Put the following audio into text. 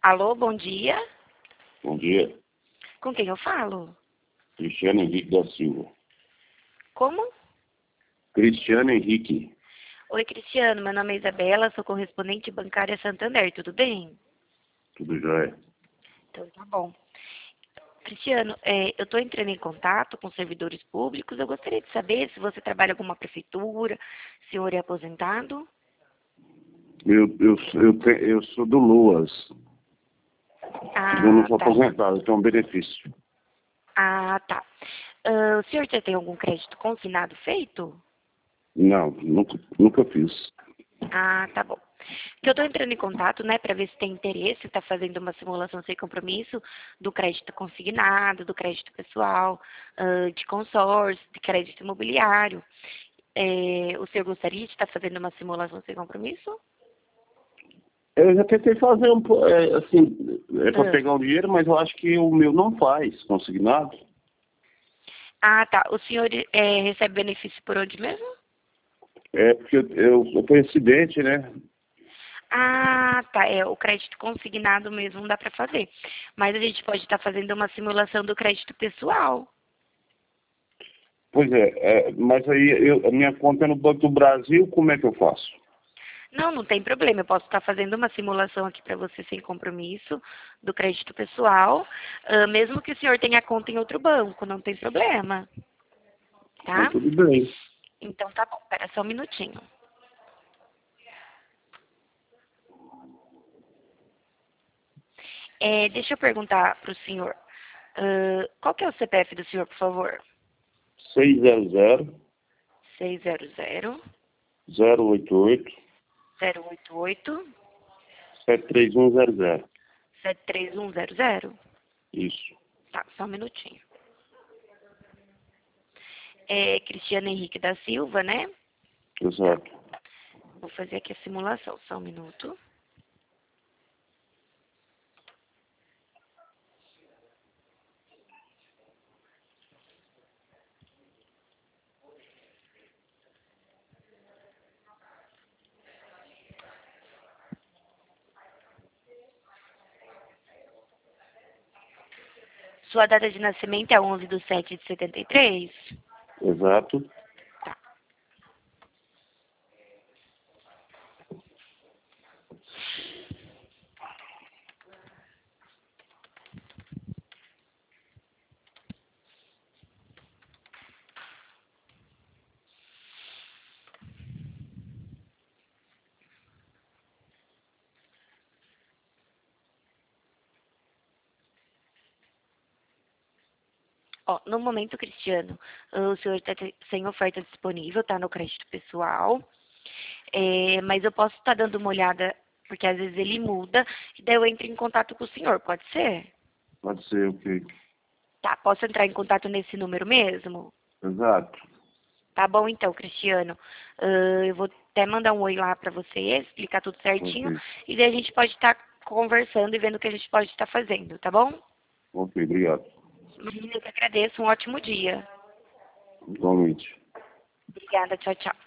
Alô, bom dia. Bom dia, Com quem eu falo? Cristiano Henrique da Silva. Como? Cristiano Henrique, Oi, Cristiano. Meu nome é Isabela, sou correspondente bancária Santander. Tudo bem? tudo jóia? Então, tá bom. Cristiano, eu estou entrando em contato com servidores públicos. Eu gostaria de saber se você trabalha em alguma prefeitura, se o senhor é aposentado. Eu sou do Luas, mas eu não Ah, sou tá. aposentado, eu tenho um benefício. Ah, tá. O senhor já tem algum crédito consignado feito? Não, nunca fiz. Ah, tá bom. Que eu estou entrando em contato, né, para ver se tem interesse, está fazendo uma simulação sem compromisso do crédito consignado, do crédito pessoal, de consórcio, de crédito imobiliário. O senhor gostaria de estar fazendo uma simulação sem compromisso? Eu já tentei fazer para Ah, pegar o dinheiro, mas eu acho que o meu não faz consignado. tá. O senhor recebe benefício por onde mesmo? É porque eu fui acidente, né? Ah, tá. O crédito consignado mesmo não dá para fazer. Mas a gente pode estar fazendo uma simulação do crédito pessoal. Pois mas aí a minha conta é no Banco do Brasil, como é que eu faço? Não, não tem problema. Eu posso estar fazendo uma simulação aqui para você sem compromisso do crédito pessoal, mesmo que o senhor tenha conta em outro banco, não tem problema, Então tá? tudo bem. Então tá bom, espera só um minutinho. Deixa eu perguntar para o senhor, qual que é o CPF do senhor, por favor? 600 600 088 088 73100. 73100. Isso, Tá, só um minutinho. Cristiano Henrique da Silva, né? Tá, exato. vou fazer aqui a simulação, só um minuto. Sua data de nascimento é 11/7/73? Exato. Tá. Ó, no momento, Cristiano, o senhor está sem oferta disponível, tá no crédito pessoal. Mas eu posso estar dando uma olhada, porque às vezes ele muda, e daí eu entro em contato com o senhor, pode ser? Pode ser o que. Tá, posso entrar em contato nesse número mesmo? Exato. Tá bom então, Cristiano. Eu vou até mandar um oi lá pra você, explicar tudo certinho, Ok. e daí a gente pode estar conversando e vendo o que a gente pode estar fazendo, tá bom? Ok, obrigado. Eu que agradeço, um ótimo dia. Igualmente. Obrigada, tchau, tchau.